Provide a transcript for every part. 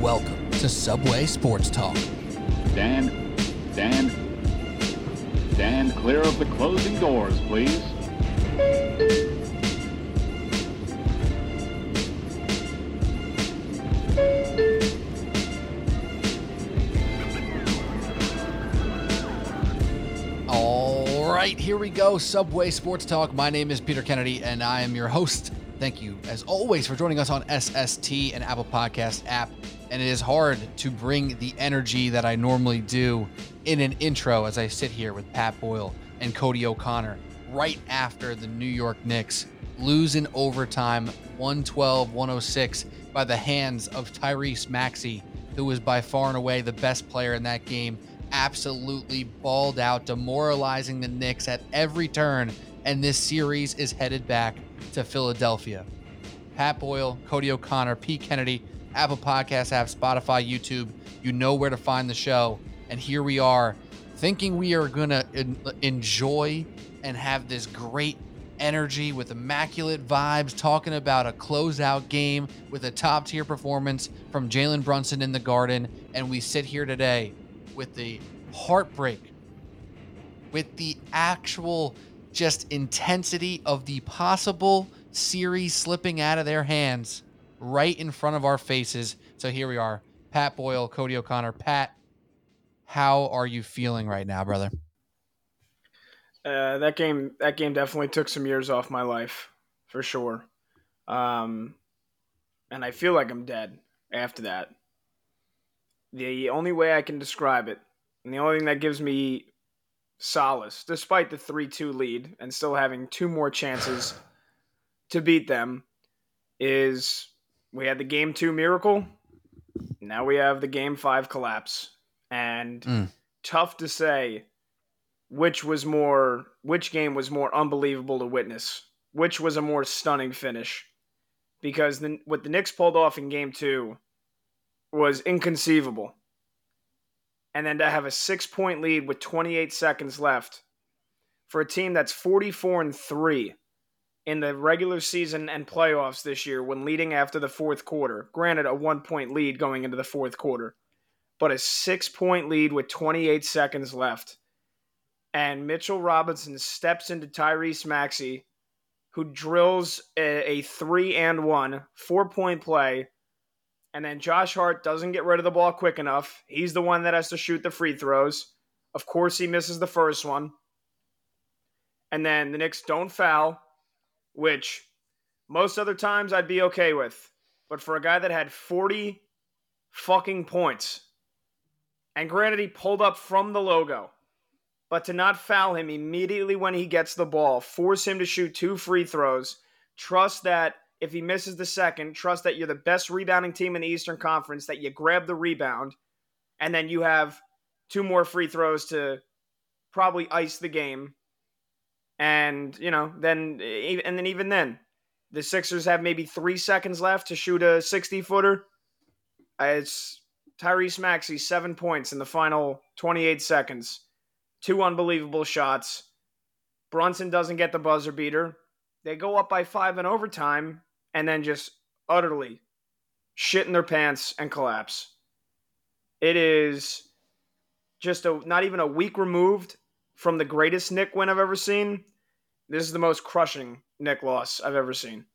Welcome to Subway Sports Talk. Stand clear of the closing doors, please. All right, here we go. Subway Sports Talk. My name is Peter Kennedy, and I am your host. Thank you, as always, for joining us on SST and Apple Podcast app. And it is hard to bring the energy that I normally do in an intro as I sit here with Pat Boyle and Cody O'Connor right after the New York Knicks lose in overtime 112-106 by the hands of Tyrese Maxey, who was by far and away the best player in that game. Absolutely balled out, demoralizing the Knicks at every turn, and this series is headed back to Philadelphia. Pat Boyle, Cody O'Connor, Pete Kennedy, Apple Podcasts app, Spotify, YouTube. You know where to find the show. And here we are, thinking we are going to enjoy and have this great energy with immaculate vibes, talking about a closeout game with a top-tier performance from Jalen Brunson in the Garden. And we sit here today with the heartbreak, with the actual just intensity of the possible series slipping out of their hands right in front of our faces. So here we are, Pat Boyle, Cody O'Connor. Pat, how are you feeling right now, brother? That game definitely took some years off my life, for sure. And I feel like I'm dead after that. The only way I can describe it, and the only thing that gives me solace, despite the 3-2 lead and still having two more chances to beat them, is we had the Game 2 miracle. Now we have the Game 5 collapse. And tough to say which game was more unbelievable to witness, which was a more stunning finish. Because what the Knicks pulled off in Game 2 was inconceivable. And then to have a 6-point lead with 28 seconds left for a team that's 44-3 in the regular season and playoffs this year when leading after the fourth quarter. Granted, a 1-point lead going into the fourth quarter, but a 6-point lead with 28 seconds left. And Mitchell Robinson steps into Tyrese Maxey, who drills a 3-and-1 4-point play. And then Josh Hart doesn't get rid of the ball quick enough. He's the one that has to shoot the free throws. Of course, he misses the first one. And then the Knicks don't foul, which most other times I'd be okay with. But for a guy that had 40 fucking points, and granted he pulled up from the logo, but to not foul him immediately when he gets the ball, force him to shoot 2 free throws, trust that if he misses the second, trust that you're the best rebounding team in the Eastern Conference, that you grab the rebound, and then you have 2 more free throws to probably ice the game. And, then even then, the Sixers have maybe 3 seconds left to shoot a 60-footer. It's Tyrese Maxey, 7 points in the final 28 seconds. 2 unbelievable shots. Brunson doesn't get the buzzer beater. They go up by 5 in overtime and then just utterly shit in their pants and collapse. It is just not even a week removed from the greatest Knick win I've ever seen. This is the most crushing Knick loss I've ever seen.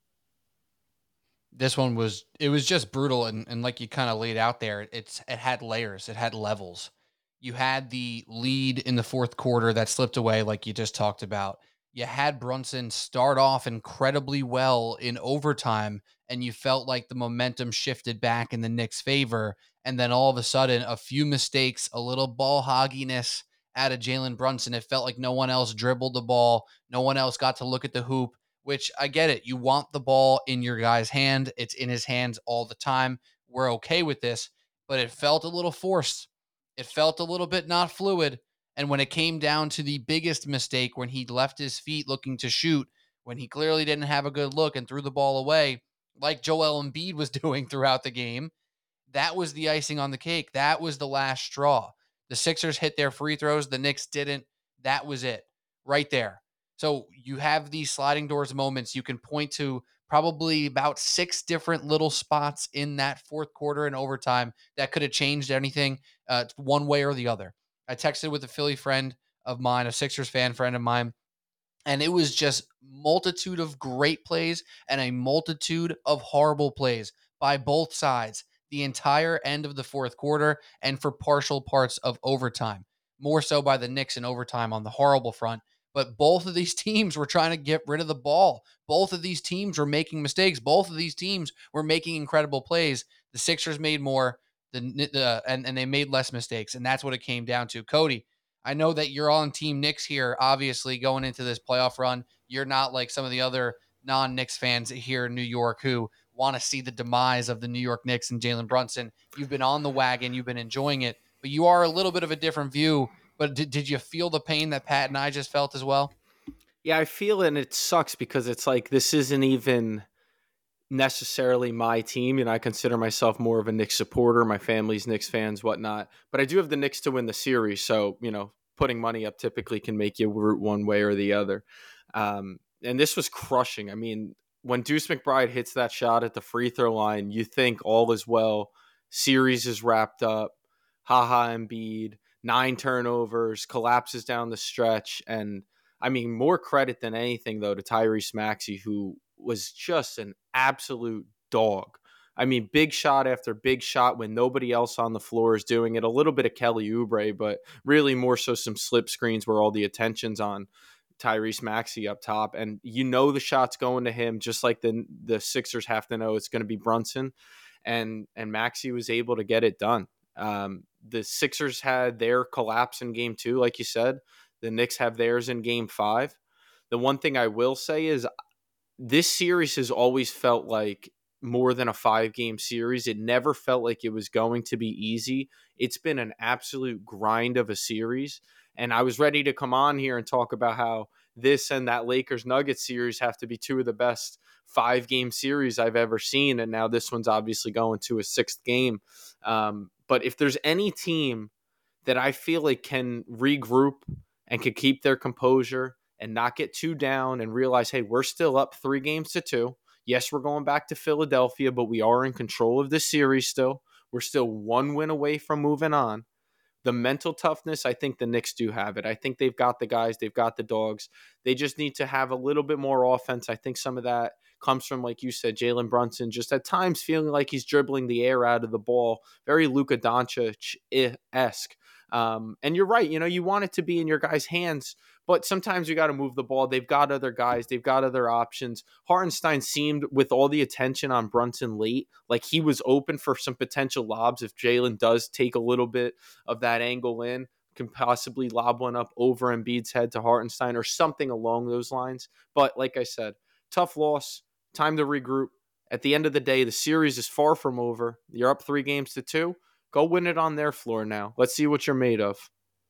This one was just brutal. And like you kind of laid out there, it had layers, it had levels. You had the lead in the fourth quarter that slipped away, like you just talked about. You had Brunson start off incredibly well in overtime, and you felt like the momentum shifted back in the Knicks' favor. And then all of a sudden, a few mistakes, a little ball hogginess out of Jalen Brunson. It felt like no one else dribbled the ball. No one else got to look at the hoop, which I get it. You want the ball in your guy's hand. It's in his hands all the time. We're okay with this, but it felt a little forced. It felt a little bit not fluid. And when it came down to the biggest mistake, when he left his feet looking to shoot, when he clearly didn't have a good look and threw the ball away, like Joel Embiid was doing throughout the game, that was the icing on the cake. That was the last straw. The Sixers hit their free throws. The Knicks didn't. That was it right there. So you have these sliding doors moments. You can point to probably about 6 different little spots in that fourth quarter and overtime that could have changed anything one way or the other. I texted with a Philly friend of mine, a Sixers fan friend of mine, and it was just multitude of great plays and a multitude of horrible plays by both sides the entire end of the fourth quarter and for partial parts of overtime. More so by the Knicks in overtime on the horrible front. But both of these teams were trying to get rid of the ball. Both of these teams were making mistakes. Both of these teams were making incredible plays. The Sixers made more, and they made less mistakes. And that's what it came down to. Cody, I know that you're on Team Knicks here, obviously, going into this playoff run. You're not like some of the other non-Knicks fans here in New York who want to see the demise of the New York Knicks and Jalen Brunson. You've been on the wagon. You've been enjoying it. But you are a little bit of a different view. But did you feel the pain that Pat and I just felt as well? Yeah, I feel it, and it sucks because it's like this isn't even necessarily my team, and I consider myself more of a Knicks supporter. My family's Knicks fans, whatnot. But I do have the Knicks to win the series, so putting money up typically can make you root one way or the other. And this was crushing. I mean, when Deuce McBride hits that shot at the free throw line, you think all is well. Series is wrapped up. Haha, Embiid, 9 turnovers, collapses down the stretch, and I mean, more credit than anything though to Tyrese Maxey, who was just an absolute dog. I mean, big shot after big shot when nobody else on the floor is doing it. A little bit of Kelly Oubre, but really more so some slip screens where all the attention's on Tyrese Maxey up top. And the shot's going to him, just like the Sixers have to know it's going to be Brunson. And Maxey was able to get it done. The Sixers had their collapse in game 2, like you said. The Knicks have theirs in game 5. The one thing I will say is this series has always felt like more than a 5-game series. It never felt like it was going to be easy. It's been an absolute grind of a series. And I was ready to come on here and talk about how this and that Lakers-Nuggets series have to be 2 of the best 5-game series I've ever seen. And now this one's obviously going to a 6th game. But if there's any team that I feel like can regroup and can keep their composure and not get too down and realize, hey, we're still up 3-2. Yes, we're going back to Philadelphia, but we are in control of this series still. We're still 1 win away from moving on. The mental toughness, I think the Knicks do have it. I think they've got the guys. They've got the dogs. They just need to have a little bit more offense. I think some of that comes from, like you said, Jalen Brunson just at times feeling like he's dribbling the air out of the ball. Very Luka Doncic-esque. And you're right. You want it to be in your guys' hands, but sometimes you got to move the ball. They've got other guys. They've got other options. Hartenstein seemed, with all the attention on Brunson late, like he was open for some potential lobs if Jalen does take a little bit of that angle in, can possibly lob one up over Embiid's head to Hartenstein or something along those lines. But like I said, tough loss, time to regroup. At the end of the day, the series is far from over. You're up 3-2. Go win it on their floor now. Let's see what you're made of.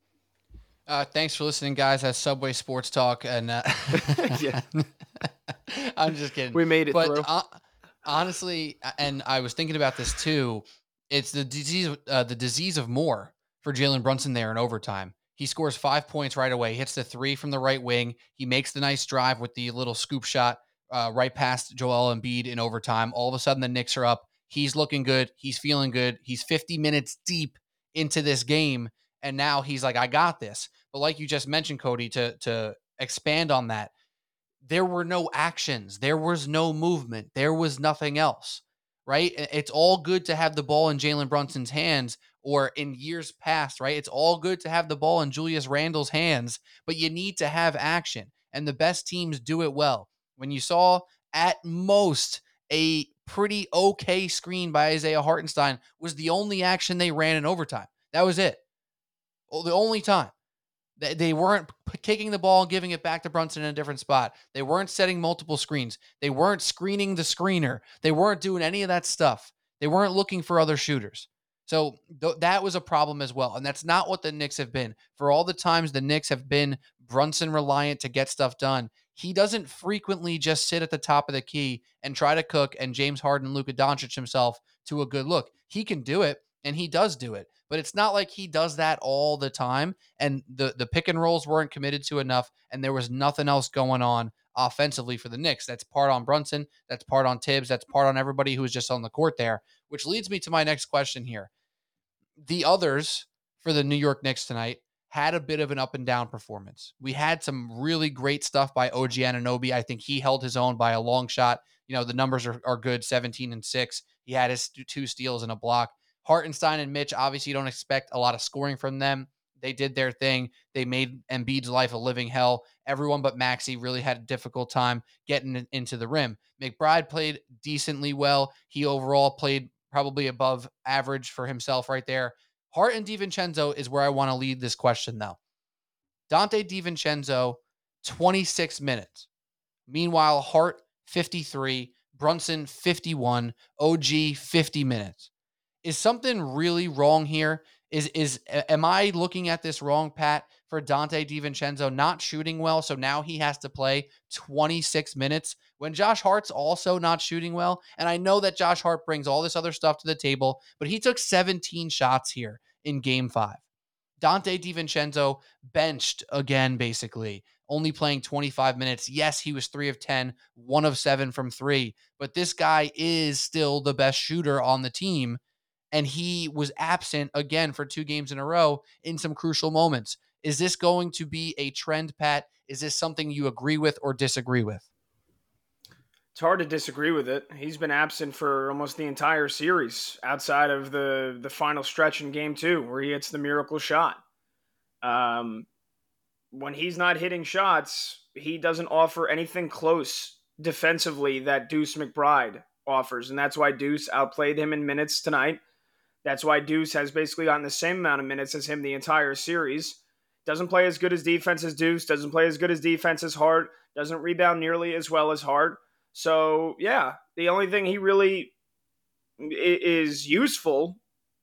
Thanks for listening, guys. That's Subway Sports Talk, and Yeah. I'm just kidding. We made it through. Honestly, and I was thinking about this too. It's the disease of more for Jalen Brunson there in overtime. He scores 5 points right away, hits the 3 from the right wing. He makes the nice drive with the little scoop shot right past Joel Embiid in overtime. All of a sudden, the Knicks are up. He's looking good. He's feeling good. He's 50 minutes deep into this game, and now he's like, I got this. But like you just mentioned, Cody, to expand on that, there were no actions. There was no movement. There was nothing else, right? It's all good to have the ball in Jalen Brunson's hands, or in years past, right? It's all good to have the ball in Julius Randle's hands, but you need to have action, and the best teams do it well. When you saw at most a pretty okay screen by Isaiah Hartenstein was the only action they ran in overtime. That was it. The only time. They weren't kicking the ball and giving it back to Brunson in a different spot. They weren't setting multiple screens. They weren't screening the screener. They weren't doing any of that stuff. They weren't looking for other shooters. So that was a problem as well. And that's not what the Knicks have been. For all the times the Knicks have been Brunson reliant to get stuff done, he doesn't frequently just sit at the top of the key and try to cook and James Harden, Luka Doncic himself to a good look. He can do it, and he does do it. but it's not like he does that all the time. And the pick and rolls weren't committed to enough, and there was nothing else going on offensively for the Knicks. That's part on Brunson. That's part on Tibbs. That's part on everybody who was just on the court there, which leads me to my next question here. The others for the New York Knicks tonight had a bit of an up and down performance. We had some really great stuff by OG Anunoby. I think he held his own by a long shot. The numbers are good, 17 and 6. He had his 2 steals and a block. Hartenstein and Mitch, obviously you don't expect a lot of scoring from them. They did their thing. They made Embiid's life a living hell. Everyone but Maxey really had a difficult time getting into the rim. McBride played decently well. He overall played probably above average for himself right there. Hart and DiVincenzo is where I want to lead this question, though. Donte DiVincenzo, 26 minutes. Meanwhile, Hart, 53, Brunson, 51, OG, 50 minutes. Is something really wrong here? Am I looking at this wrong, Pat, for Donte DiVincenzo not shooting well, so now he has to play 26 minutes when Josh Hart's also not shooting well? And I know that Josh Hart brings all this other stuff to the table, but he took 17 shots here in Game 5. Donte DiVincenzo benched again, basically, only playing 25 minutes. Yes, he was 3 of 10, 1 of 7 from 3, but this guy is still the best shooter on the team, and he was absent again for 2 games in a row in some crucial moments. Is this going to be a trend, Pat? Is this something you agree with or disagree with? It's hard to disagree with it. He's been absent for almost the entire series outside of the final stretch in Game 2 where he hits the miracle shot. When he's not hitting shots, he doesn't offer anything close defensively that Deuce McBride offers, and that's why Deuce outplayed him in minutes tonight. That's why Deuce has basically gotten the same amount of minutes as him the entire series. Doesn't play as good as defense as Deuce, doesn't play as good as defense as Hart, doesn't rebound nearly as well as Hart. So, yeah, the only thing he really is useful,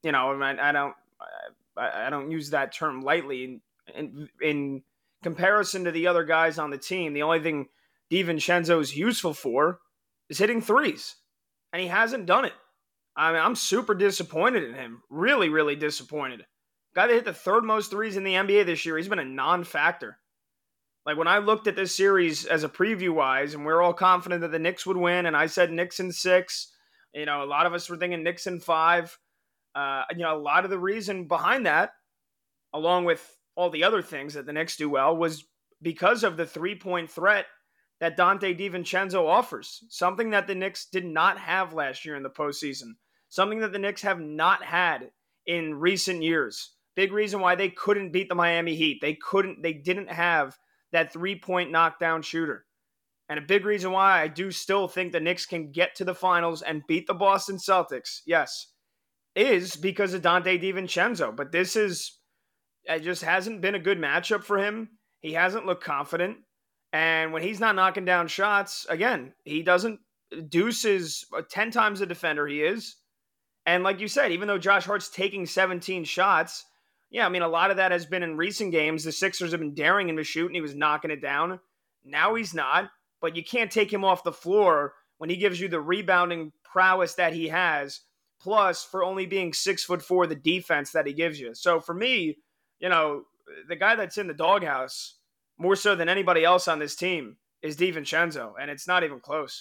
I don't use that term lightly. In comparison to the other guys on the team, the only thing DiVincenzo is useful for is hitting threes. And he hasn't done it. I mean, I'm super disappointed in him. Really, really disappointed. Guy that hit the 3rd most threes in the NBA this year, he's been a non-factor. Like, when I looked at this series as a preview-wise, and we were all confident that the Knicks would win, and I said Knicks in 6, a lot of us were thinking Knicks in 5. A lot of the reason behind that, along with all the other things that the Knicks do well, was because of the 3-point threat that Donte DiVincenzo offers. Something that the Knicks did not have last year in the postseason. Something that the Knicks have not had in recent years. Big reason why they couldn't beat the Miami Heat. They didn't have that 3-point knockdown shooter. And a big reason why I do still think the Knicks can get to the finals and beat the Boston Celtics, yes, is because of Donte DiVincenzo. But it just hasn't been a good matchup for him. He hasn't looked confident. And when he's not knocking down shots, again, Deuce is 10 times the defender he is. And like you said, even though Josh Hart's taking 17 shots, a lot of that has been in recent games. The Sixers have been daring him to shoot, and he was knocking it down. Now he's not, but you can't take him off the floor when he gives you the rebounding prowess that he has, plus for only being 6'4", the defense that he gives you. So for me, the guy that's in the doghouse, more so than anybody else on this team, is DiVincenzo, and it's not even close.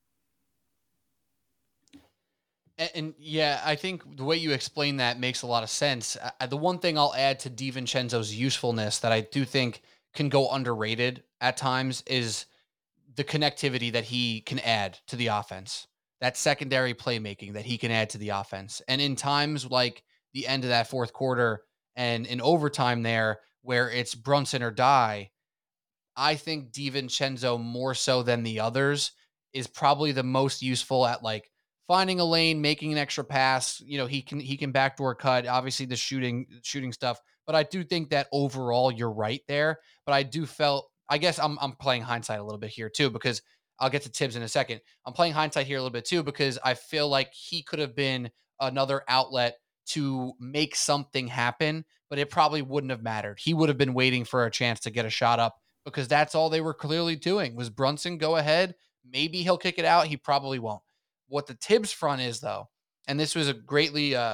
And yeah, I think the way you explain that makes a lot of sense. The one thing I'll add to DiVincenzo's usefulness that I do think can go underrated at times is the connectivity that he can add to the offense, that secondary playmaking that he can add to the offense. And in times like the end of that 4th quarter and in overtime there, where it's Brunson or die, I think DiVincenzo, more so than the others, is probably the most useful at like finding a lane, making an extra pass. He can backdoor cut, obviously the shooting stuff. But I do think that overall you're right there. But I guess I'm playing hindsight a little bit here too, because I'll get to Tibbs in a second. I'm playing hindsight here a little bit too, because I feel like he could have been another outlet to make something happen, but it probably wouldn't have mattered. He would have been waiting for a chance to get a shot up, because that's all they were clearly doing was Brunson, go ahead. Maybe he'll kick it out. He probably won't. What the Tibbs front is, though, and this was a greatly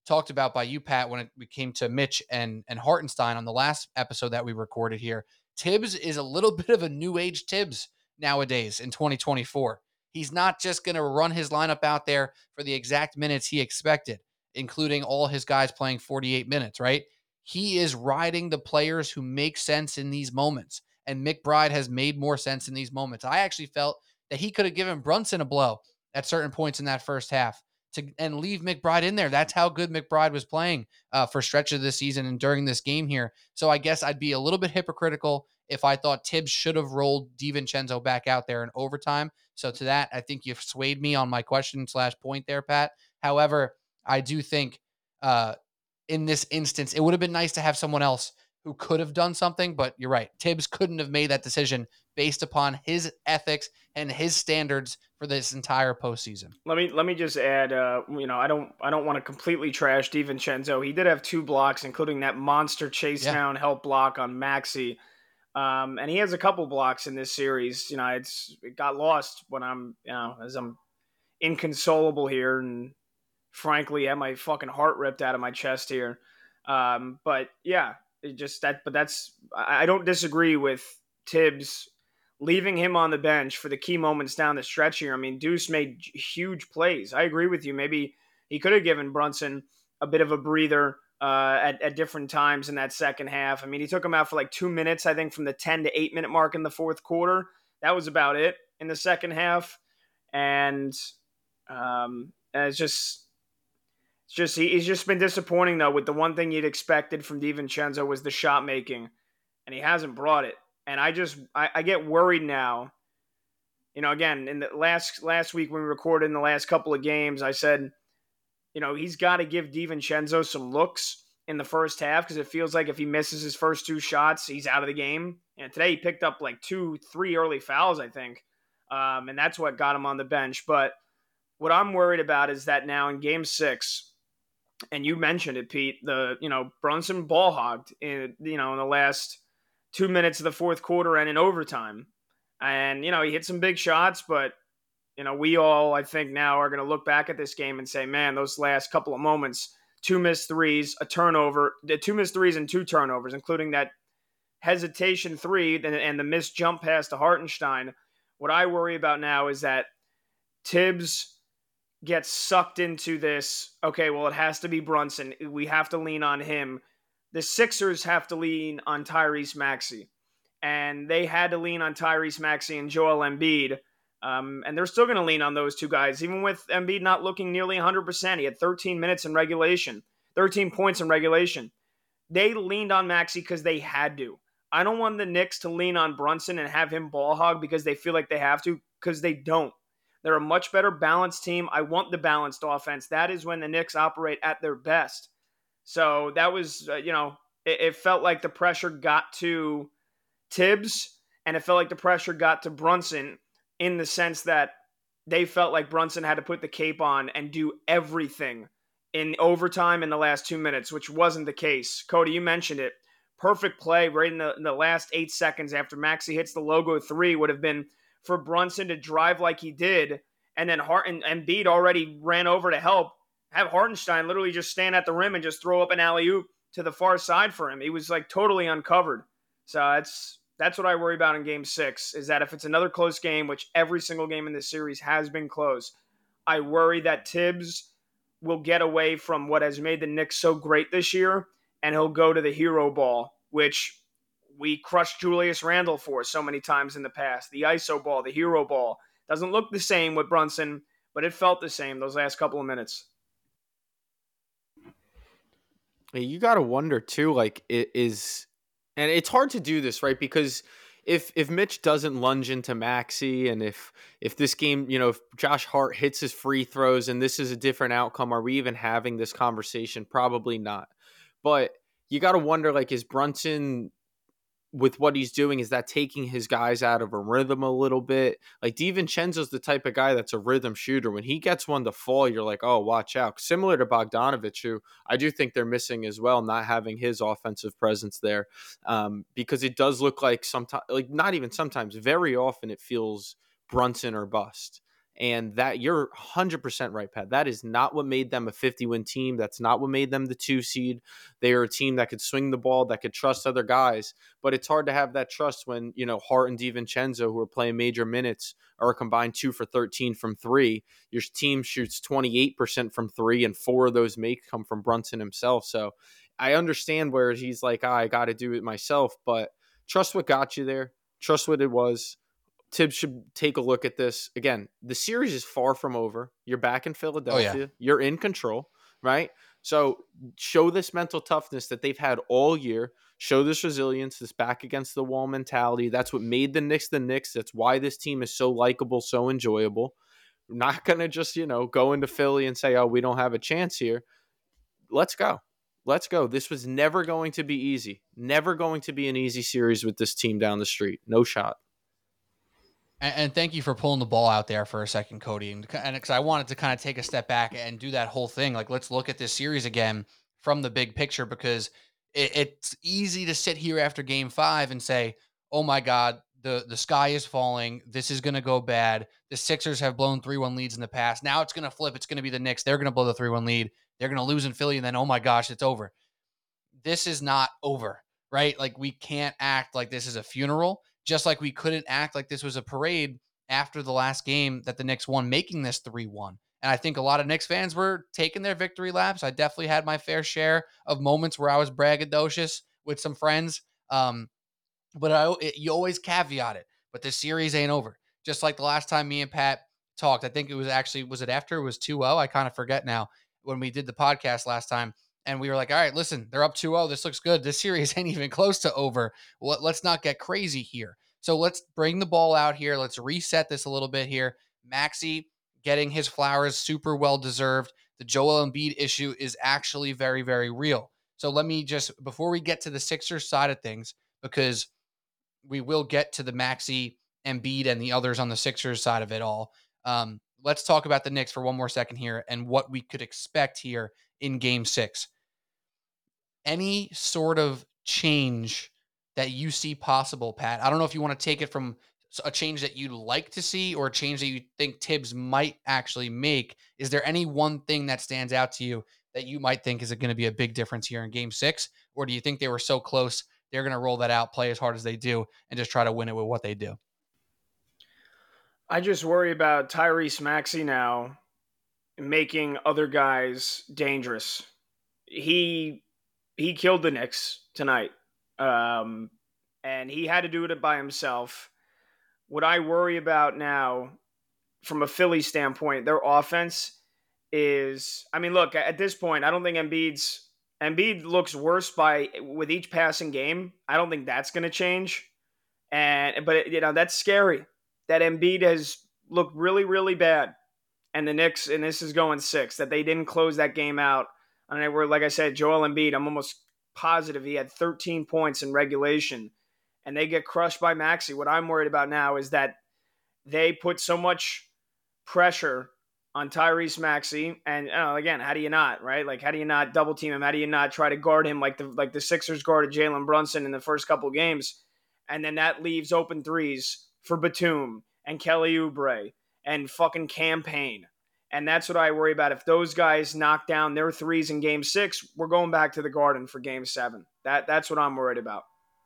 talked about by you, Pat, when we came to Mitch and Hartenstein on the last episode that we recorded here. Tibbs is a little bit of a new age Tibbs nowadays in 2024. He's not just going to run his lineup out there for the exact minutes he expected, including all his guys playing 48 minutes, right? He is riding the players who make sense in these moments. And McBride has made more sense in these moments. I actually felt that he could have given Brunson a blow at certain points in that first half and leave McBride in there. That's how good McBride was playing for stretch of this season and during this game here. So I guess I'd be a little bit hypocritical if I thought Tibbs should have rolled DiVincenzo back out there in overtime. So to that, I think you've swayed me on my question/point there, Pat. However, I do think in this instance, it would have been nice to have someone else who could have done something, but you're right. Tibbs couldn't have made that decision based upon his ethics and his standards for this entire postseason. Let me just add, I don't want to completely trash DiVincenzo. He did have 2 blocks, including that monster chase down help block on Maxey. And he has a couple blocks in this series. It got lost when as I'm inconsolable here and frankly had my fucking heart ripped out of my chest here. But yeah, I don't disagree with Tibbs leaving him on the bench for the key moments down the stretch here. I mean, Deuce made huge plays. I agree with you. Maybe he could have given Brunson a bit of a breather at different times in that second half. I mean, he took him out for like 2 minutes, I think, from the 10 to 8 minute mark in the fourth quarter. That was about it in the second half. And he's just been disappointing, though, with the one thing you'd expected from DiVincenzo was the shot making, and he hasn't brought it. And I get worried now. Again, in the last week when we recorded in the last couple of games, I said, he's got to give DiVincenzo some looks in the first half because it feels like if he misses his first 2 shots, he's out of the game. And today he picked up like 2-3 early fouls, I think, and that's what got him on the bench. But what I'm worried about is that now in Game 6. And you mentioned it, Pete, Brunson ball hogged in the last 2 minutes of the fourth quarter and in overtime. And, he hit some big shots, but, we all, I think now are going to look back at this game and say, man, those last couple of moments, 2 missed threes, a turnover, 2 missed threes and 2 turnovers, including that hesitation 3 and the missed jump pass to Hartenstein. What I worry about now is that Tibbs gets sucked into this, okay, well, it has to be Brunson. We have to lean on him. The Sixers have to lean on Tyrese Maxey. And they had to lean on Tyrese Maxey and Joel Embiid. And they're still going to lean on those 2 guys, even with Embiid not looking nearly 100%. He had 13 minutes in regulation, 13 points in regulation. They leaned on Maxey because they had to. I don't want the Knicks to lean on Brunson and have him ball hog because they feel like they have to, because they don't. They're a much better balanced team. I want the balanced offense. That is when the Knicks operate at their best. So that was, it felt like the pressure got to Tibbs, and it felt like the pressure got to Brunson in the sense that they felt like Brunson had to put the cape on and do everything in overtime in the last 2 minutes, which wasn't the case. Cody, you mentioned it. Perfect play right in the last 8 seconds after Maxey hits the logo 3 would have been for Brunson to drive like he did, and then Embiid already ran over to help, have Hartenstein literally just stand at the rim and just throw up an alley-oop to the far side for him. He was like totally uncovered. So that's what I worry about in Game 6, is that if it's another close game, which every single game in this series has been close, I worry that Tibbs will get away from what has made the Knicks so great this year, and he'll go to the hero ball, which we crushed Julius Randle for so many times in the past. The ISO ball, the hero ball. Doesn't look the same with Brunson, but it felt the same those last couple of minutes. You got to wonder, too, like, and it's hard to do this, right? Because if Mitch doesn't lunge into Maxey, and if this game, if Josh Hart hits his free throws and this is a different outcome, are we even having this conversation? Probably not. But you got to wonder, like, is Brunson, with what he's doing, is that taking his guys out of a rhythm a little bit? Like, DiVincenzo's the type of guy that's a rhythm shooter. When he gets one to fall, you're like, oh, watch out. Similar to Bogdanovich, who I do think they're missing as well, not having his offensive presence there, because it does look like sometimes, like not even sometimes, very often it feels Brunson or bust. And that you're 100% right, Pat. That is not what made them a 50-win team. That's not what made them the 2 seed. They are a team that could swing the ball, that could trust other guys. But it's hard to have that trust when, Hart and DiVincenzo, who are playing major minutes, are a combined 2 for 13 from 3. Your team shoots 28% from 3, and 4 of those may come from Brunson himself. So I understand where he's like, I got to do it myself. But trust what got you there. Trust what it was. Tibbs should take a look at this. Again, the series is far from over. You're back in Philadelphia. Oh, yeah. You're in control, right? So show this mental toughness that they've had all year. Show this resilience, this back against the wall mentality. That's what made the Knicks the Knicks. That's why this team is so likable, so enjoyable. We're not going to just, go into Philly and say, oh, we don't have a chance here. Let's go. Let's go. This was never going to be easy. Never going to be an easy series with this team down the street. No shot. And thank you for pulling the ball out there for a second, Cody. And because I wanted to kind of take a step back and do that whole thing. Like, let's look at this series again from the big picture, because it's easy to sit here after game 5 and say, oh my God, the sky is falling. This is going to go bad. The Sixers have blown 3-1 leads in the past. Now it's going to flip. It's going to be the Knicks. They're going to blow the 3-1 lead. They're going to lose in Philly. And then, oh my gosh, it's over. This is not over, right? Like, we can't act like this is a funeral. Just like we couldn't act like this was a parade after the last game that the Knicks won, making this 3-1. And I think a lot of Knicks fans were taking their victory laps. I definitely had my fair share of moments where I was braggadocious with some friends. But you always caveat it. But this series ain't over. Just like the last time me and Pat talked, I think it was actually, was it after it was 2-0? I kind of forget now when we did the podcast last time. And we were like, all right, listen, they're up 2-0. This looks good. This series ain't even close to over. Let's not get crazy here. So let's bring the ball out here. Let's reset this a little bit here. Maxey getting his flowers, super well deserved. The Joel Embiid issue is actually very, very real. So let me just, before we get to the Sixers side of things, because we will get to the Maxey, Embiid, and the others on the Sixers side of it all. Let's talk about the Knicks for one more second here and what we could expect here in Game 6. Any sort of change that you see possible, Pat? I don't know if you want to take it from a change that you'd like to see or a change that you think Tibbs might actually make. Is there any one thing that stands out to you that you might think is going to be a big difference here in Game 6? Or do you think they were so close, they're going to roll that out, play as hard as they do, and just try to win it with what they do? I just worry about Tyrese Maxey now making other guys dangerous. He killed the Knicks tonight, and he had to do it by himself. What I worry about now, from a Philly standpoint, their offense is, I mean, look, at this point, I don't think Embiid looks worse with each passing game. I don't think that's going to change. But that's scary. That Embiid has looked really, really bad. And the Knicks, and this is going 6, that they didn't close that game out. And they were, like I said, Joel Embiid, I'm almost positive he had 13 points in regulation. And they get crushed by Maxey. What I'm worried about now is that they put so much pressure on Tyrese Maxey. And again, how do you not, right? Like, how do you not double team him? How do you not try to guard him like the Sixers guarded Jalen Brunson in the first couple games? And then that leaves open threes for Batum and Kelly Oubre and fucking Campaign. And that's what I worry about. If those guys knock down their threes in Game 6, we're going back to the Garden for Game 7. That's what I'm worried about.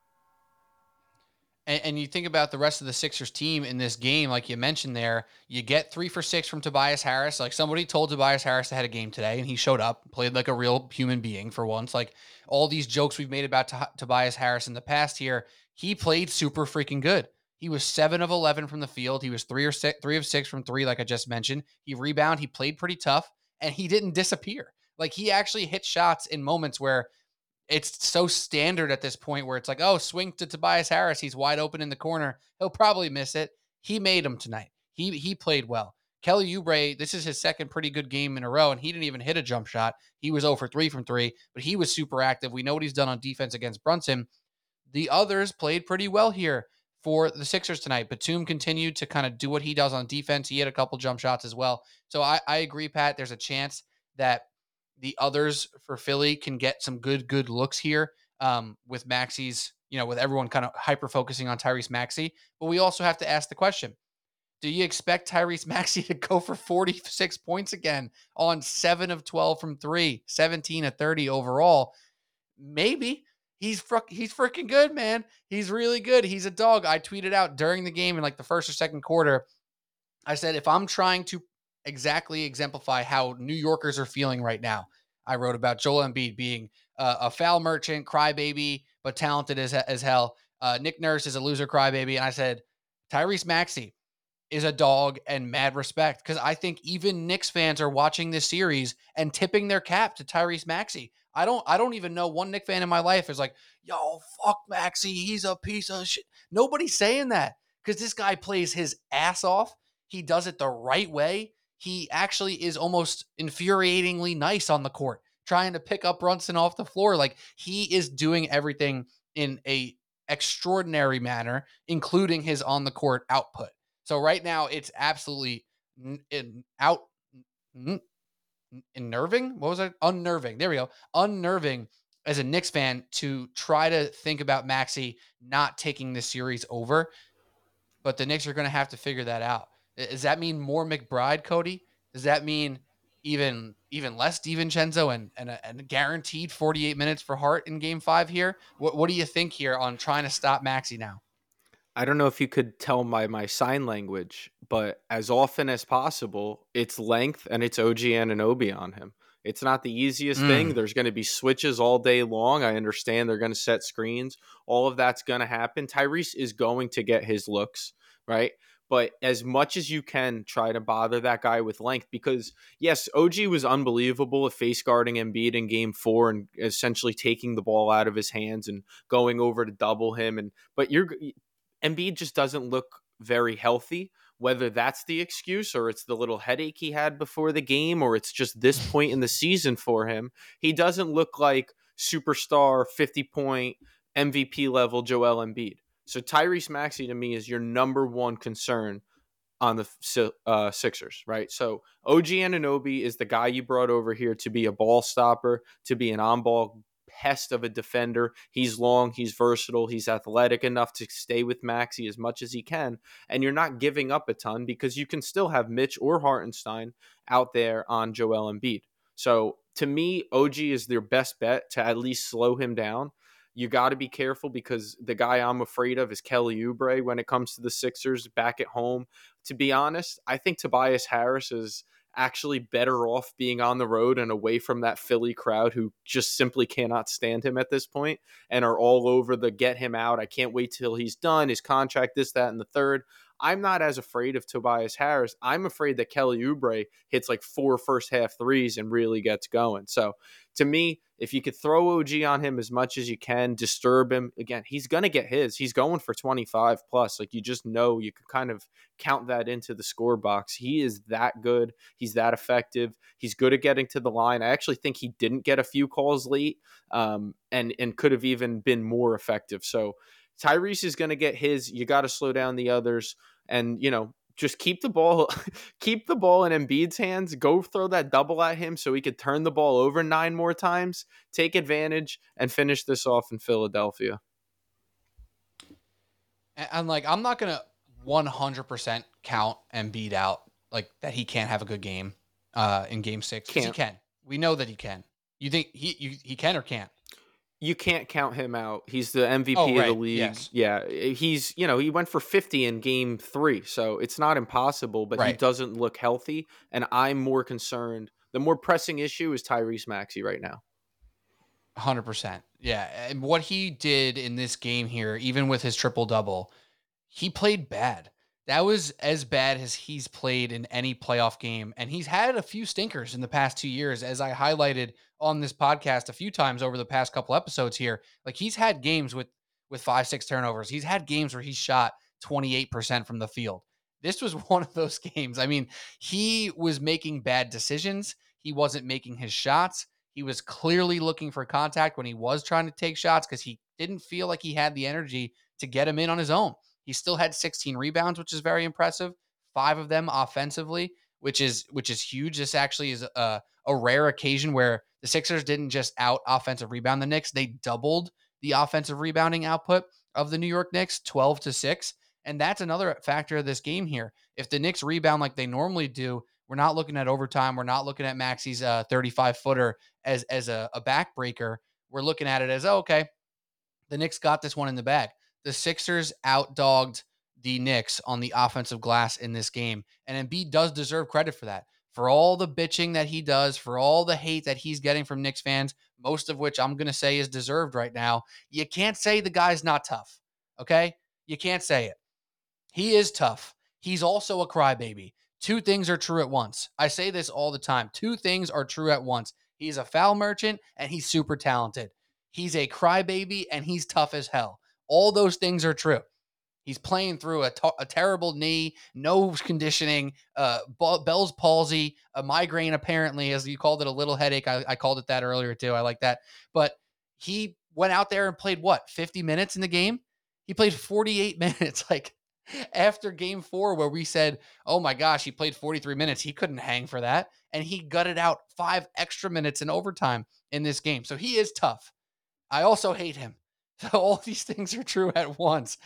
And you think about the rest of the Sixers team in this game, like you mentioned there, you get 3 for 6 from Tobias Harris. Like, somebody told Tobias Harris to have a game today, and he showed up, played like a real human being for once. Like, all these jokes we've made about Tobias Harris in the past here, he played super freaking good. He was 7 of 11 from the field. He was 3 of 6 from 3, like I just mentioned. He rebounded. He played pretty tough, and he didn't disappear. Like, he actually hit shots in moments where it's so standard at this point where it's like, oh, swing to Tobias Harris. He's wide open in the corner. He'll probably miss it. He made them tonight. He played well. Kelly Oubre, this is his second pretty good game in a row, and he didn't even hit a jump shot. He was 0 for 3 from 3, but he was super active. We know what he's done on defense against Brunson. The others played pretty well here for the Sixers tonight. Batum continued to kind of do what he does on defense. He had a couple jump shots as well. So I agree, Pat. There's a chance that the others for Philly can get some good looks here with Maxey's, with everyone kind of hyper-focusing on Tyrese Maxey. But we also have to ask the question, Do you expect Tyrese Maxey to go for 46 points again on 7 of 12 from 3, 17 of 30 overall? Maybe. He's freaking good, man. He's really good. He's a dog. I tweeted out during the game in like the first or second quarter. I said, if I'm trying to exactly exemplify how New Yorkers are feeling right now, I wrote about Joel Embiid being a foul merchant, crybaby, but talented as hell. Nick Nurse is a loser crybaby. And I said, Tyrese Maxey is a dog and mad respect, because I think even Knicks fans are watching this series and tipping their cap to Tyrese Maxey. I don't even know one Knicks fan in my life is like, yo, fuck Maxey, he's a piece of shit. Nobody's saying that, because this guy plays his ass off. He does it the right way. He actually is almost infuriatingly nice on the court, trying to pick up Brunson off the floor. Like, he is doing everything in a extraordinary manner, including his on the court output. So right now, it's absolutely unnerving. What was it? Unnerving. There we go. Unnerving as a Knicks fan to try to think about Maxey not taking this series over. But the Knicks are going to have to figure that out. Does that mean more McBride, Cody? Does that mean even less DiVincenzo and a guaranteed 48 minutes for Hart in Game 5 here? What do you think here on trying to stop Maxey now? I don't know if you could tell by my sign language, but as often as possible, it's length and it's OG Anunoby on him. It's not the easiest thing. There's going to be switches all day long. I understand they're going to set screens. All of that's going to happen. Tyrese is going to get his looks, right? But as much as you can, try to bother that guy with length, because yes, OG was unbelievable at face guarding Embiid in Game 4 and essentially taking the ball out of his hands and going over to double him. But Embiid just doesn't look very healthy, whether that's the excuse or it's the little headache he had before the game or it's just this point in the season for him. He doesn't look like superstar 50-point MVP level Joel Embiid. So Tyrese Maxey to me is your number one concern on the Sixers, right? So OG Anunoby is the guy you brought over here to be a ball stopper, to be an on-ball pest of a defender. He's long, he's versatile, he's athletic enough to stay with Maxey as much as he can, and you're not giving up a ton because you can still have Mitch or Hartenstein out there on Joel Embiid. So to me, OG is their best bet to at least slow him down. You got to be careful because the guy I'm afraid of is Kelly Oubre when it comes to the Sixers back at home. To be honest, I think Tobias Harris is actually better off being on the road and away from that Philly crowd who just simply cannot stand him at this point and are all over the get him out. I can't wait till he's done, his contract, this, that, and the third. I'm not as afraid of Tobias Harris. I'm afraid that Kelly Oubre hits like 4 first half threes and really gets going. So to me, if you could throw OG on him as much as you can, disturb him, again, he's going to get his. He's going for 25 plus. Like, you just know, you can kind of count that into the score box. He is that good. He's that effective. He's good at getting to the line. I actually think he didn't get a few calls late and could have even been more effective. So Tyrese is going to get his. You got to slow down the others and, just keep the ball in Embiid's hands. Go throw that double at him so he could turn the ball over 9 more times, take advantage, and finish this off in Philadelphia. And I'm not going to 100% count Embiid out, like that he can't have a good game in Game 6. He can. We know that he can. You think he can or can't? You can't count him out. He's the MVP of the league. Yes. Yeah, he's, he went for 50 in Game 3, so it's not impossible, but he doesn't look healthy, and I'm more concerned. The more pressing issue is Tyrese Maxey right now. 100%. Yeah, and what he did in this game here, even with his triple-double, he played bad. That was as bad as he's played in any playoff game. And he's had a few stinkers in the past 2 years, as I highlighted on this podcast a few times over the past couple episodes here. Like, he's had games with 5-6 turnovers. He's had games where he shot 28% from the field. This was one of those games. I mean, he was making bad decisions. He wasn't making his shots. He was clearly looking for contact when he was trying to take shots because he didn't feel like he had the energy to get him in on his own. He still had 16 rebounds, which is very impressive. 5 of them offensively, which is huge. This actually is a rare occasion where the Sixers didn't just out offensive rebound the Knicks. They doubled the offensive rebounding output of the New York Knicks, 12-6. And that's another factor of this game here. If the Knicks rebound like they normally do, we're not looking at overtime. We're not looking at Maxi's 35-footer as a backbreaker. We're looking at it as, oh, okay, the Knicks got this one in the bag. The Sixers outdogged the Knicks on the offensive glass in this game. And Embiid does deserve credit for that. For all the bitching that he does, for all the hate that he's getting from Knicks fans, most of which I'm going to say is deserved right now, you can't say the guy's not tough, okay? You can't say it. He is tough. He's also a crybaby. Two things are true at once. I say this all the time. Two things are true at once. He's a foul merchant, and he's super talented. He's a crybaby, and he's tough as hell. All those things are true. He's playing through a terrible knee, no conditioning, Bell's palsy, a migraine apparently, as you called it, a little headache. I called it that earlier too. I like that. But he went out there and played, 50 minutes in the game? He played 48 minutes. Like, after game 4, where we said, oh my gosh, he played 43 minutes. He couldn't hang for that. And he gutted out 5 extra minutes in overtime in this game. So he is tough. I also hate him. So all these things are true at once.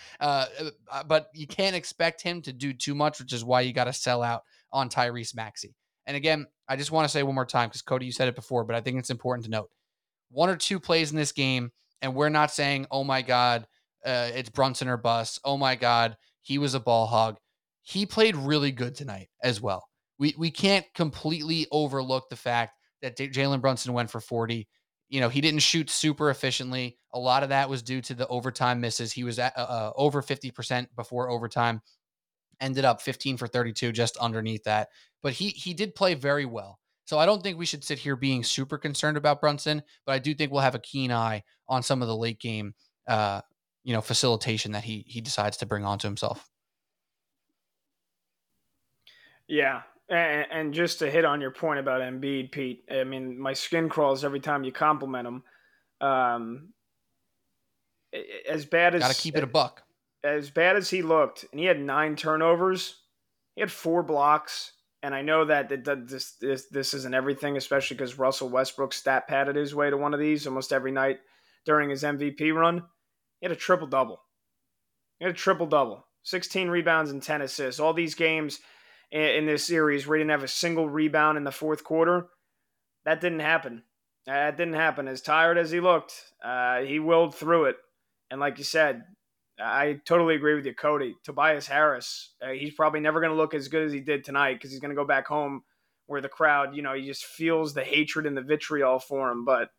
But you can't expect him to do too much, which is why you got to sell out on Tyrese Maxey. And again, I just want to say one more time, because Cody, you said it before, but I think it's important to note. 1 or 2 plays in this game, and we're not saying, oh my God, it's Brunson or bust. Oh my God, he was a ball hog. He played really good tonight as well. We can't completely overlook the fact that Jalen Brunson went for 40. He didn't shoot super efficiently. A lot of that was due to the overtime misses. He was at over 50% before overtime, ended up 15 for 32, just underneath that. But he did play very well. So I don't think we should sit here being super concerned about Brunson, but I do think we'll have a keen eye on some of the late game, facilitation that he decides to bring onto himself. Yeah. And just to hit on your point about Embiid, Pete, I mean, my skin crawls every time you compliment him. As bad as got to keep it a buck. As bad as he looked, and he had 9 turnovers, he had 4 blocks. And I know that this isn't everything, especially because Russell Westbrook stat padded his way to one of these almost every night during his MVP run. He had a triple-double. 16 rebounds and 10 assists. All these games in this series where he didn't have a single rebound in the fourth quarter, that didn't happen. As tired as he looked, he willed through it. And like you said, I totally agree with you, Cody. Tobias Harris, he's probably never going to look as good as he did tonight, because he's going to go back home where the crowd, he just feels the hatred and the vitriol for him. But,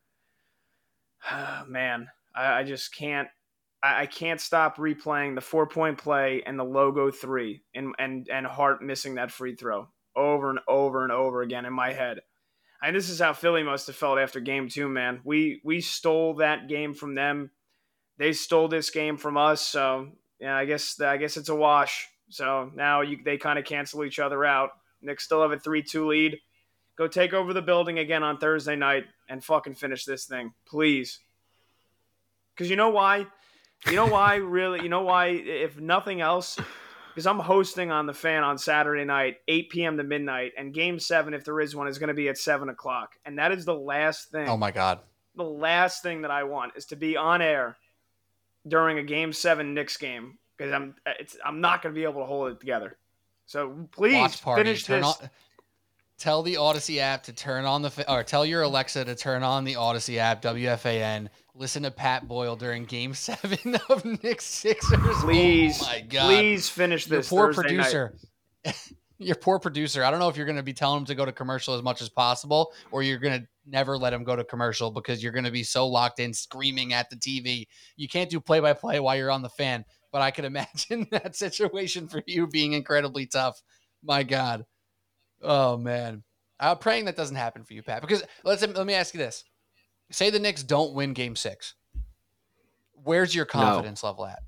man, I just can't. I can't stop replaying the 4-point play and the logo 3 and Hart missing that free throw over and over and over again in my head. And this is how Philly must have felt after game 2, man. We stole that game from them. They stole this game from us. So yeah, I guess it's a wash. So now they kind of cancel each other out. Knicks still have a 3-2 lead. Go take over the building again on Thursday night and fucking finish this thing, please. Because you know why? Really? You know why, if nothing else? Because I'm hosting on The Fan on Saturday night, 8 p.m. to midnight, and Game 7, if there is one, is going to be at 7 o'clock. And that is the last thing. Oh, my God. The last thing that I want is to be on air during a Game 7 Knicks game, because I'm not going to be able to hold it together. So please finish this. Tell the Odyssey app to turn on or tell your Alexa to turn on the Odyssey app, WFAN. Listen to Pat Boyle during Game 7 of Knicks Sixers. Please, oh my God. Please finish this. Your poor Thursday producer. Night. Your poor producer. I don't know if you're going to be telling him to go to commercial as much as possible, or you're going to never let him go to commercial because you're going to be so locked in screaming at the TV. You can't do play-by-play while you're on The Fan, but I could imagine that situation for you being incredibly tough. My God. Oh, man. I'm praying that doesn't happen for you, Pat, because let me ask you this. Say the Knicks don't win Game 6. Where's your confidence level at?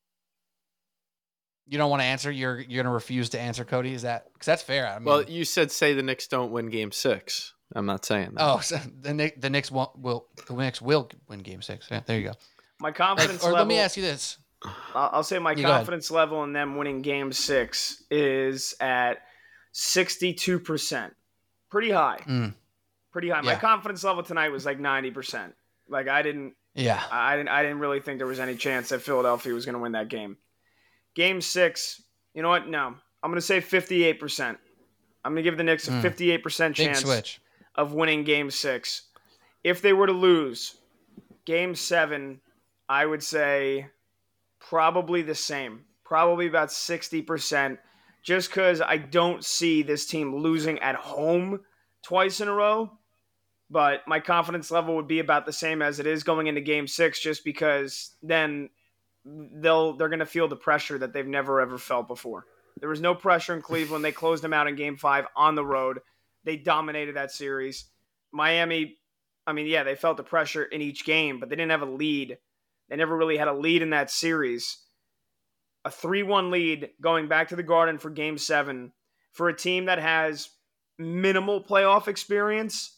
You don't want to answer? You're going to refuse to answer, Cody? Is that because that's fair? I mean, well, you said say the Knicks don't win Game 6. I'm not saying that. Oh, so the Knicks will win Game 6. Yeah, there you go. My confidence level. Let me ask you this. I'll say my confidence level in them winning Game 6 is at 62%. Pretty high. Pretty high. Yeah. My confidence level tonight was like 90%. Like I didn't really think there was any chance that Philadelphia was going to win that game. Game 6, you know what? No. I'm going to say 58%. I'm going to give the Knicks a 58% Big chance switch. of winning Game 6. If they were to lose Game 7, I would say probably the same. Probably about 60%. Just because I don't see this team losing at home twice in a row. But my confidence level would be about the same as it is going into Game 6, just because then they're going to feel the pressure that they've never ever felt before. There was no pressure in Cleveland. They closed them out in Game 5 on the road. They dominated that series. Miami, I mean, yeah, they felt the pressure in each game, but they didn't have a lead. They never really had a lead in that series. A 3-1 lead going back to the Garden for Game 7 for a team that has minimal playoff experience.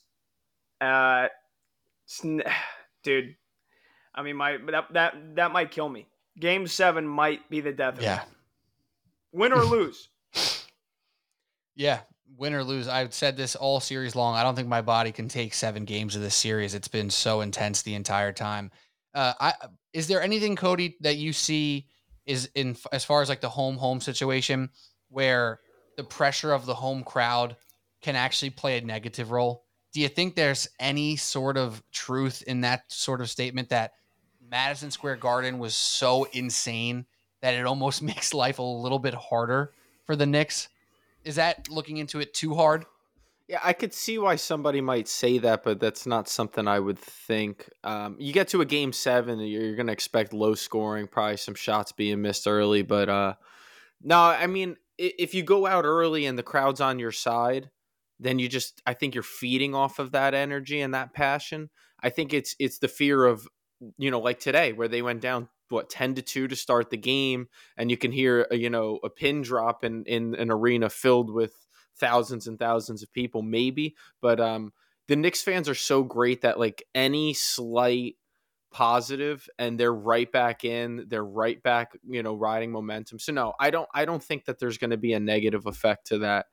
Dude, I mean, that might kill me. Game 7 might be the death of me. Win or lose. Yeah, win or lose. I've said this all series long. I don't think my body can take 7 games of this series. It's been so intense the entire time. Is there anything, Cody, that you see is in as far as like the home situation where the pressure of the home crowd can actually play a negative role? Do you think there's any sort of truth in that sort of statement that Madison Square Garden was so insane that it almost makes life a little bit harder for the Knicks? Is that looking into it too hard? Yeah, I could see why somebody might say that, but that's not something I would think. You get to a Game 7, you're going to expect low scoring, probably some shots being missed early. But no, I mean, if you go out early and the crowd's on your side, then I think you're feeding off of that energy and that passion. I think it's the fear of, like today where they went down 10-2 to start the game, and you can hear a pin drop in an arena filled with thousands and thousands of people, maybe. But the Knicks fans are so great that like any slight positive and they're right back in, they're right back, riding momentum. So no, I don't think that there's going to be a negative effect to that.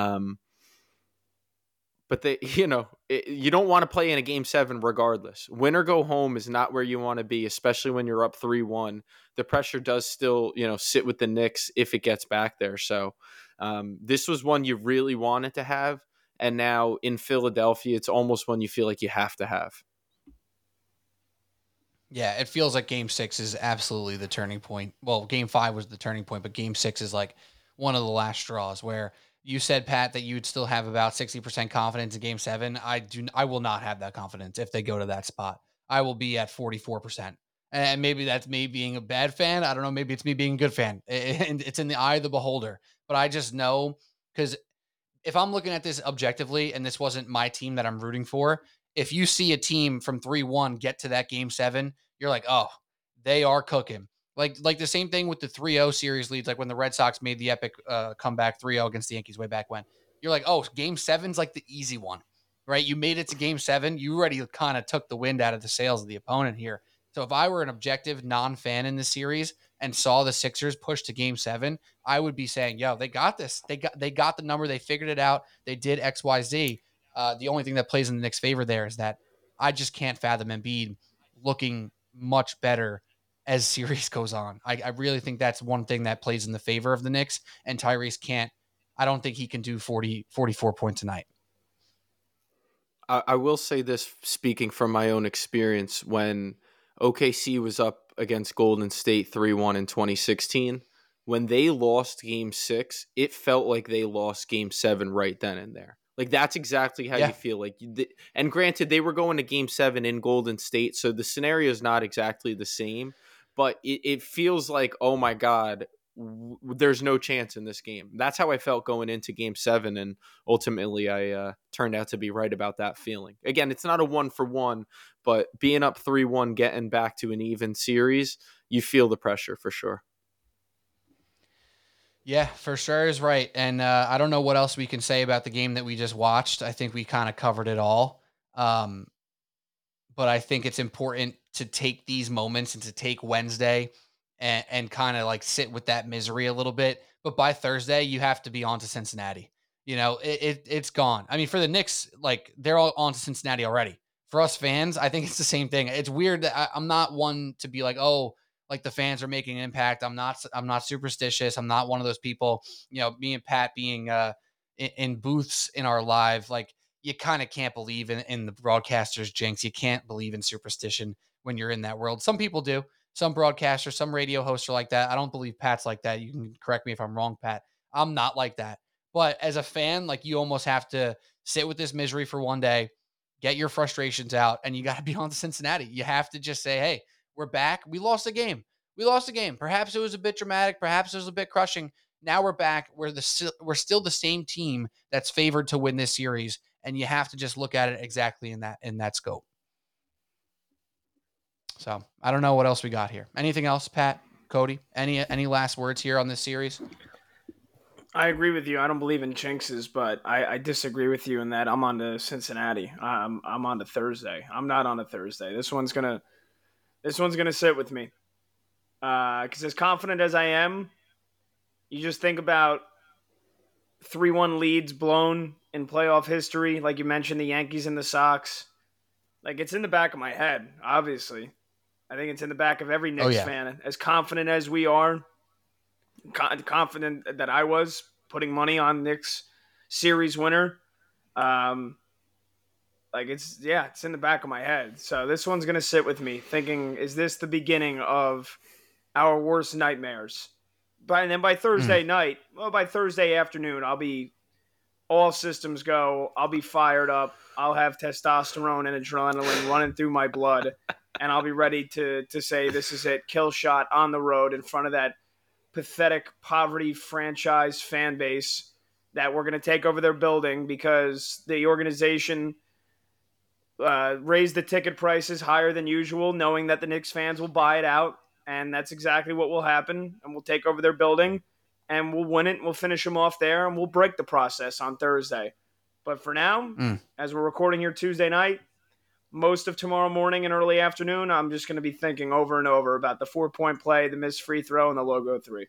But you don't want to play in a Game 7 regardless. Win or go home is not where you want to be, especially when you're up 3-1. The pressure does still, sit with the Knicks if it gets back there. So this was one you really wanted to have. And now in Philadelphia, it's almost one you feel like you have to have. Yeah, it feels like Game 6 is absolutely the turning point. Well, Game 5 was the turning point, but Game 6 is like one of the last straws where you said, Pat, that you would still have about 60% confidence in Game 7. I will not have that confidence if they go to that spot. I will be at 44%. And maybe that's me being a bad fan. I don't know. Maybe it's me being a good fan. And it's in the eye of the beholder. But I just know, because if I'm looking at this objectively and this wasn't my team that I'm rooting for, if you see a team from 3-1 get to that Game 7, you're like, oh, they are cooking. Like the same thing with the 3-0 series leads, like when the Red Sox made the epic comeback 3-0 against the Yankees way back when. You're like, oh, Game 7's like the easy one, right? You made it to Game 7. You already kind of took the wind out of the sails of the opponent here. So if I were an objective non-fan in this series and saw the Sixers push to Game 7, I would be saying, yo, they got this. They got the number. They figured it out. They did X, Y, Z. The only thing that plays in the Knicks' favor there is that I just can't fathom Embiid looking much better as series goes on. I really think that's one thing that plays in the favor of the Knicks, and Tyrese I don't think he can do 44 points a night. I will say this, speaking from my own experience, when OKC was up against Golden State 3-1 in 2016, when they lost Game 6, it felt like they lost Game 7 right then and there. Like, that's exactly how you feel. Like, and granted, they were going to Game 7 in Golden State, so the scenario is not exactly the same, but it feels like, oh my God, there's no chance in this game. That's how I felt going into Game 7, and ultimately I turned out to be right about that feeling. Again, it's not a 1-for-1, but being up 3-1, getting back to an even series, you feel the pressure for sure. Yeah, for sure is right. And I don't know what else we can say about the game that we just watched. I think we kind of covered it all. But I think it's important to take these moments and to take Wednesday and kind of like sit with that misery a little bit. But by Thursday, you have to be on to Cincinnati. It's gone. I mean, for the Knicks, like, they're all on to Cincinnati already. For us fans, I think it's the same thing. It's weird that I'm not one to be like, oh, like the fans are making an impact. I'm not superstitious. I'm not one of those people, me and Pat being in booths in our live, like you kind of can't believe in the broadcaster's jinx. You can't believe in superstition when you're in that world. Some people do. Some broadcasters, some radio hosts are like that. I don't believe Pat's like that. You can correct me if I'm wrong, Pat. I'm not like that. But as a fan, like you almost have to sit with this misery for one day, get your frustrations out, and you got to be on to Cincinnati. You have to just say, hey, we're back. We lost a game. Perhaps it was a bit dramatic. Perhaps it was a bit crushing. Now we're back. We're still the same team that's favored to win this series, and you have to just look at it exactly in that scope. So I don't know what else we got here. Anything else, Pat, Cody? Any last words here on this series? I agree with you. I don't believe in jinxes, but I disagree with you in that I'm on to Cincinnati. I'm on to Thursday. I'm not on a Thursday. This one's gonna sit with me. Because as confident as I am, you just think about 3-1 leads blown in playoff history, like you mentioned, the Yankees and the Sox. Like, it's in the back of my head, obviously. I think it's in the back of every Knicks fan. As confident as we are, confident that I was putting money on Knicks series winner. It's in the back of my head. So this one's going to sit with me thinking, is this the beginning of our worst nightmares? And then by Thursday night, by Thursday afternoon, I'll be all systems go. I'll be fired up. I'll have testosterone and adrenaline running through my blood, and I'll be ready to say this is it. Kill shot on the road in front of that pathetic poverty franchise fan base that we're going to take over their building because the organization raised the ticket prices higher than usual, knowing that the Knicks fans will buy it out. And that's exactly what will happen. And we'll take over their building and we'll win it. And we'll finish them off there and we'll break the process on Thursday. But for now, as we're recording here Tuesday night, most of tomorrow morning and early afternoon, I'm just going to be thinking over and over about the 4-point play, the missed free throw, and the logo 3.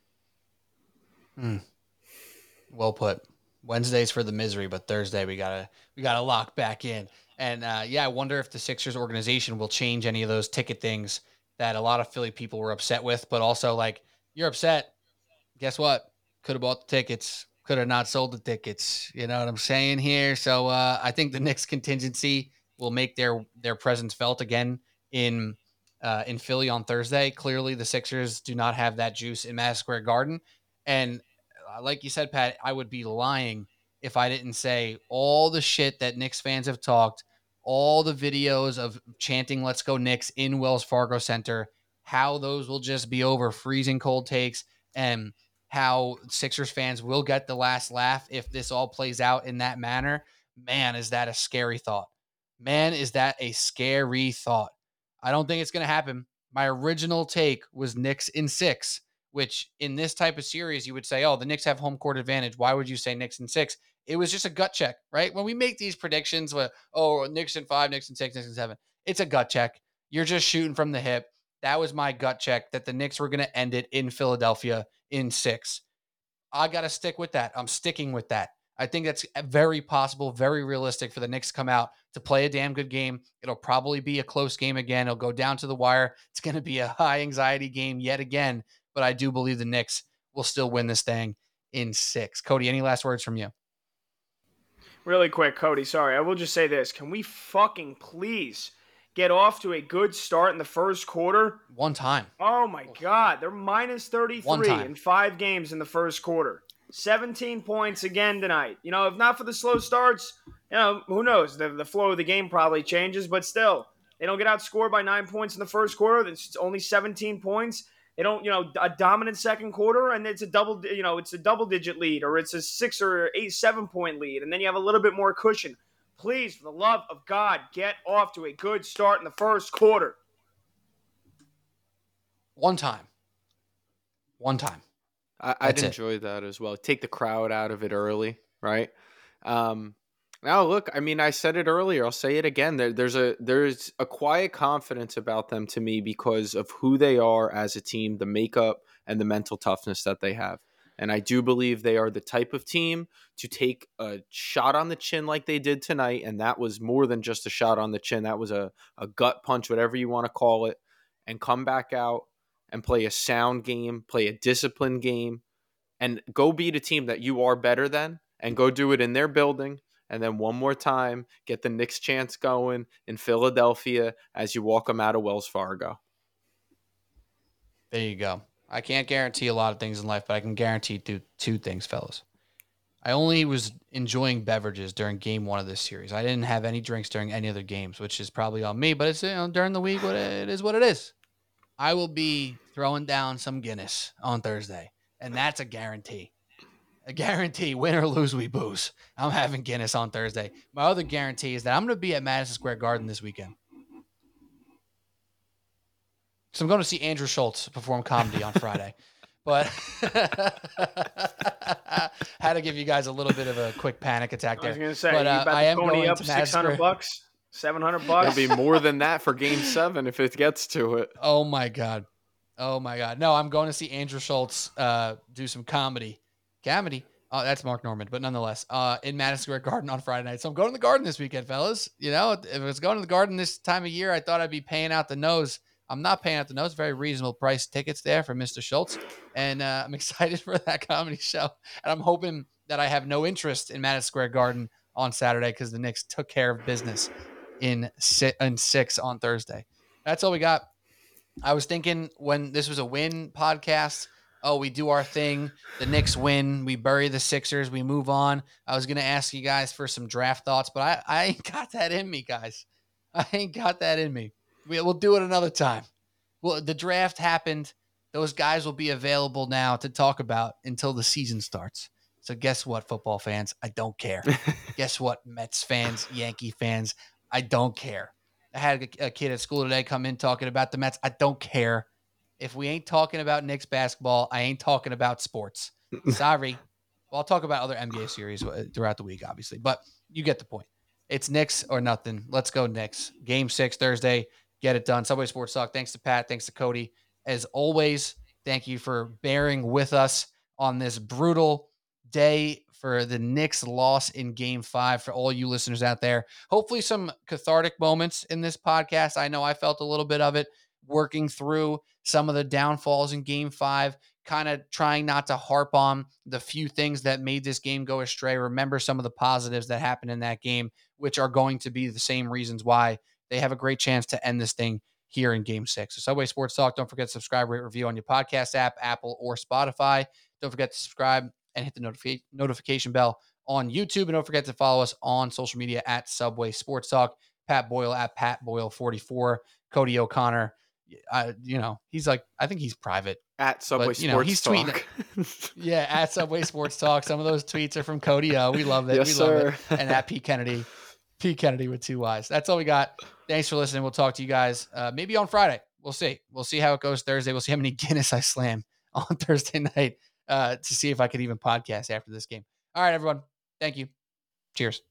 Well put. Wednesday's for the misery, but Thursday we gotta lock back in. And I wonder if the Sixers organization will change any of those ticket things that a lot of Philly people were upset with, but also like, you're upset. Guess what? Could have bought the tickets. Could have not sold the tickets. You know what I'm saying here? So I think the Knicks contingency will make their presence felt again in Philly on Thursday. Clearly, the Sixers do not have that juice in Madison Square Garden. And like you said, Pat, I would be lying if I didn't say all the shit that Knicks fans have talked, all the videos of chanting "Let's go Knicks" in Wells Fargo Center, how those will just be over freezing cold takes, and how Sixers fans will get the last laugh if this all plays out in that manner. Man, is that a scary thought. Man, is that a scary thought. I don't think it's going to happen. My original take was Knicks in 6, which in this type of series, you would say, oh, the Knicks have home court advantage. Why would you say Knicks in 6? It was just a gut check, right? When we make these predictions, Knicks in 5, Knicks in 6, Knicks in 7, it's a gut check. You're just shooting from the hip. That was my gut check that the Knicks were going to end it in Philadelphia in 6. I got to stick with that. I'm sticking with that. I think that's very possible, very realistic for the Knicks to come out to play a damn good game. It'll probably be a close game again. It'll go down to the wire. It's going to be a high anxiety game yet again, but I do believe the Knicks will still win this thing in 6. Cody, any last words from you? Really quick, Cody, sorry. I will just say this. Can we fucking please get off to a good start in the first quarter? One time. Oh, my God. They're minus 33 in 5 games in the first quarter. 17 points again tonight. If not for the slow starts, who knows? The flow of the game probably changes, but still, they don't get outscored by 9 points in the first quarter. It's only 17 points. They don't, a dominant second quarter, and it's a double-digit lead, or it's a 6 or 8, 7-point lead, and then you have a little bit more cushion. Please, for the love of God, get off to a good start in the first quarter. One time. I'd enjoy that as well. Take the crowd out of it early, right? Now, look, I mean, I said it earlier. I'll say it again. There's a quiet confidence about them to me because of who they are as a team, the makeup, and the mental toughness that they have. And I do believe they are the type of team to take a shot on the chin like they did tonight. And that was more than just a shot on the chin. That was a gut punch, whatever you want to call it, and come back out and play a sound game, play a disciplined game, and go beat a team that you are better than, and go do it in their building. And then one more time, get the Knicks chants going in Philadelphia as you walk them out of Wells Fargo. There you go. I can't guarantee a lot of things in life, but I can guarantee two things, fellas. I only was enjoying beverages during game 1 of this series. I didn't have any drinks during any other games, which is probably on me, but it's during the week, it is what it is. I will be throwing down some Guinness on Thursday, and that's a guarantee. A guarantee, win or lose, we booze. I'm having Guinness on Thursday. My other guarantee is that I'm going to be at Madison Square Garden this weekend. So I'm going to see Andrew Schultz perform comedy on Friday. But had to give you guys a little bit of a quick panic attack there. I was going to say, but, you about I am Tony going up to Madison $600, $700. It'll be more than that for Game 7 if it gets to it. Oh, my God. No, I'm going to see Andrew Schultz do some comedy. Oh, that's Mark Norman, but nonetheless, in Madison Square Garden on Friday night. So I'm going to the Garden this weekend, fellas. You know, if it was going to the Garden this time of year, I thought I'd be paying out the nose. I'm not paying out the nose. Very reasonable price tickets there for Mr. Schultz. And I'm excited for that comedy show. And I'm hoping that I have no interest in Madison Square Garden on Saturday because the Knicks took care of business in 6 on Thursday. That's all we got. I was thinking when this was a win podcast, we do our thing. The Knicks win. We bury the Sixers. We move on. I was going to ask you guys for some draft thoughts, but I ain't got that in me, guys. I ain't got that in me. We'll do it another time. Well, the draft happened. Those guys will be available now to talk about until the season starts. So guess what, football fans? I don't care. Guess what, Mets fans, Yankee fans? I don't care. I had a kid at school today come in talking about the Mets. I don't care. If we ain't talking about Knicks basketball, I ain't talking about sports. Sorry. Well, I'll talk about other NBA series throughout the week, obviously. But you get the point. It's Knicks or nothing. Let's go Knicks. Game 6 Thursday. Get it done. Subway Sports Talk. Thanks to Pat. Thanks to Cody. As always, thank you for bearing with us on this brutal day for the Knicks loss in Game 5 for all you listeners out there. Hopefully some cathartic moments in this podcast. I know I felt a little bit of it working through some of the downfalls in Game 5, kind of trying not to harp on the few things that made this game go astray. Remember some of the positives that happened in that game, which are going to be the same reasons why they have a great chance to end this thing here in Game 6. So Subway Sports Talk, don't forget to subscribe, rate, review on your podcast app, Apple or Spotify. Don't forget to subscribe and hit the notification bell on YouTube. And don't forget to follow us on social media at Subway Sports Talk. Pat Boyle at Pat Boyle44. Cody O'Connor, he's like, I think he's private. At Subway but, Sports he's Talk. Tweeting. Yeah, at Subway Sports Talk. Some of those tweets are from Cody O. We love it. Yes, we love sir. it. And at Pete Kennedy. Pete Kennedy with 2 Y's. That's all we got. Thanks for listening. We'll talk to you guys maybe on Friday. We'll see. We'll see how it goes Thursday. We'll see how many Guinness I slam on Thursday night to see if I could even podcast after this game. All right, everyone. Thank you. Cheers.